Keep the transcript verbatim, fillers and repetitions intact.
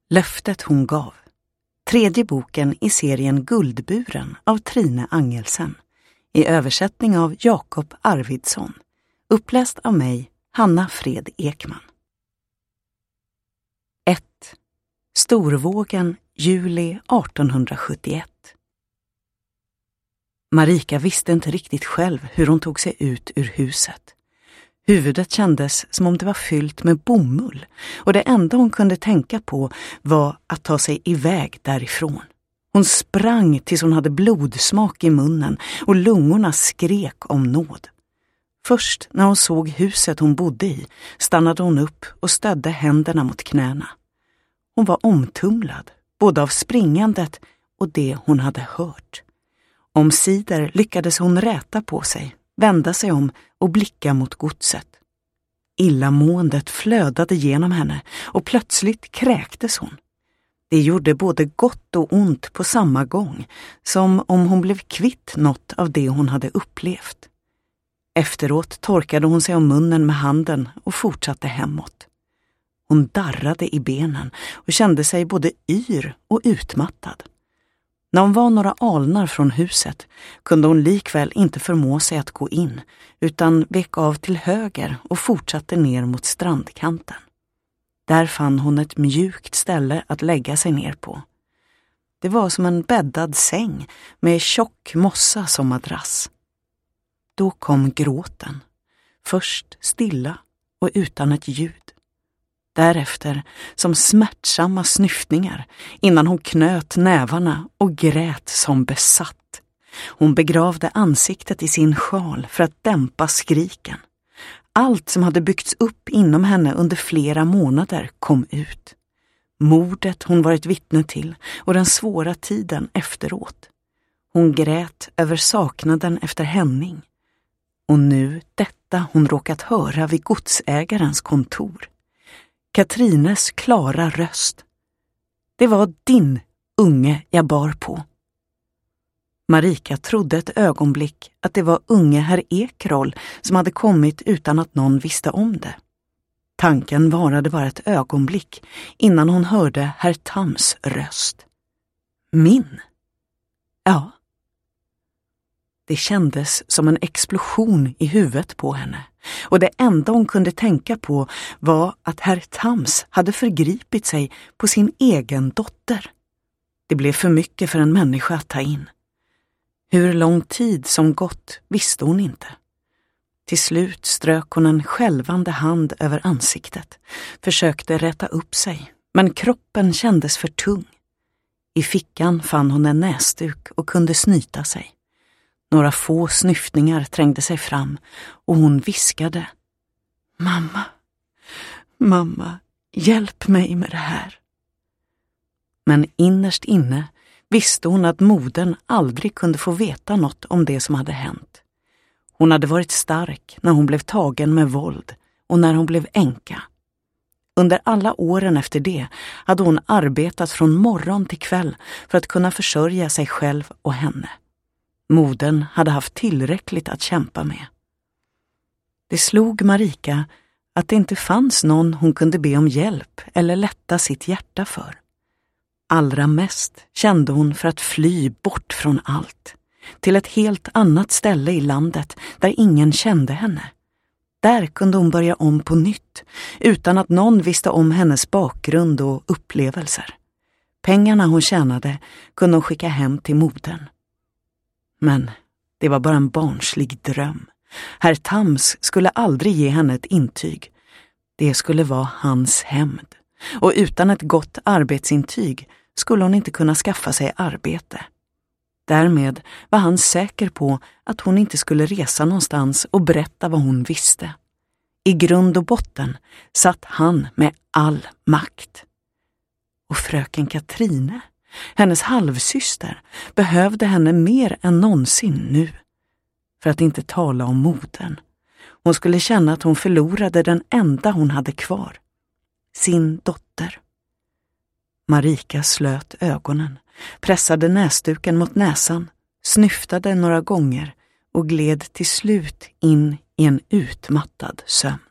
Löftet hon gav. Tredje boken i serien Guldburen av Trine Angelsen. I översättning av Jakob Arvidsson. Uppläst av mig, Hanna Fred Ekman. ett. Storvågen, juli artonhundrasjuttioett. Marika visste inte riktigt själv hur hon tog sig ut ur huset. Huvudet kändes som om det var fyllt med bomull och det enda hon kunde tänka på var att ta sig iväg därifrån. Hon sprang tills hon hade blodsmak i munnen och lungorna skrek om nåd. Först när hon såg huset hon bodde i stannade hon upp och stödde händerna mot knäna. Hon var omtumlad, både av springandet och det hon hade hört. Omsider lyckades hon räta på sig, vända sig om och blicka mot godset. Illamåendet flödade genom henne och plötsligt kräktes hon. Det gjorde både gott och ont på samma gång, som om hon blev kvitt något av det hon hade upplevt. Efteråt torkade hon sig om munnen med handen och fortsatte hemåt. Hon darrade i benen och kände sig både yr och utmattad. När hon var några alnar från huset kunde hon likväl inte förmå sig att gå in, utan vek av till höger och fortsatte ner mot strandkanten. Där fann hon ett mjukt ställe att lägga sig ner på. Det var som en bäddad säng med tjock mossa som madrass. Då kom gråten, först stilla och utan ett ljud. Därefter som smärtsamma snyftningar innan hon knöt nävarna och grät som besatt. Hon begravde ansiktet i sin sjal för att dämpa skriken. Allt som hade byggts upp inom henne under flera månader kom ut. Mordet hon varit vittne till och den svåra tiden efteråt. Hon grät över saknaden efter Henning. Och nu detta hon råkat höra vid godsägarens kontor. Katrines klara röst. Det var din unge jag bar på. Marika trodde ett ögonblick att det var unge herr Ekroll som hade kommit utan att någon visste om det. Tanken varade bara ett ögonblick innan hon hörde herr Thams röst. Min? Ja. Det kändes som en explosion i huvudet på henne. Och det enda hon kunde tänka på var att herr Thams hade förgripit sig på sin egen dotter. Det blev för mycket för en människa att ta in. Hur lång tid som gått visste hon inte. Till slut strök hon en skälvande hand över ansiktet, försökte rätta upp sig, men kroppen kändes för tung. I fickan fann hon en näsduk och kunde snyta sig. Några få snyftningar trängde sig fram och hon viskade. Mamma, mamma, hjälp mig med det här. Men innerst inne visste hon att modern aldrig kunde få veta något om det som hade hänt. Hon hade varit stark när hon blev tagen med våld och när hon blev änka. Under alla åren efter det hade hon arbetat från morgon till kväll för att kunna försörja sig själv och henne. Modern hade haft tillräckligt att kämpa med. Det slog Marika att det inte fanns någon hon kunde be om hjälp eller lätta sitt hjärta för. Allra mest kände hon för att fly bort från allt, till ett helt annat ställe i landet där ingen kände henne. Där kunde hon börja om på nytt, utan att någon visste om hennes bakgrund och upplevelser. Pengarna hon tjänade kunde hon skicka hem till modern. Men det var bara en barnslig dröm. Herr Thams skulle aldrig ge henne ett intyg. Det skulle vara hans hämnd. Och utan ett gott arbetsintyg skulle hon inte kunna skaffa sig arbete. Därmed var han säker på att hon inte skulle resa någonstans och berätta vad hon visste. I grund och botten satt han med all makt. Och fröken Katrine, hennes halvsyster, behövde henne mer än någonsin nu. För att inte tala om modern. Hon skulle känna att hon förlorade den enda hon hade kvar. Sin dotter. Marika slöt ögonen, pressade näsduken mot näsan, snyftade några gånger och gled till slut in i en utmattad sömn.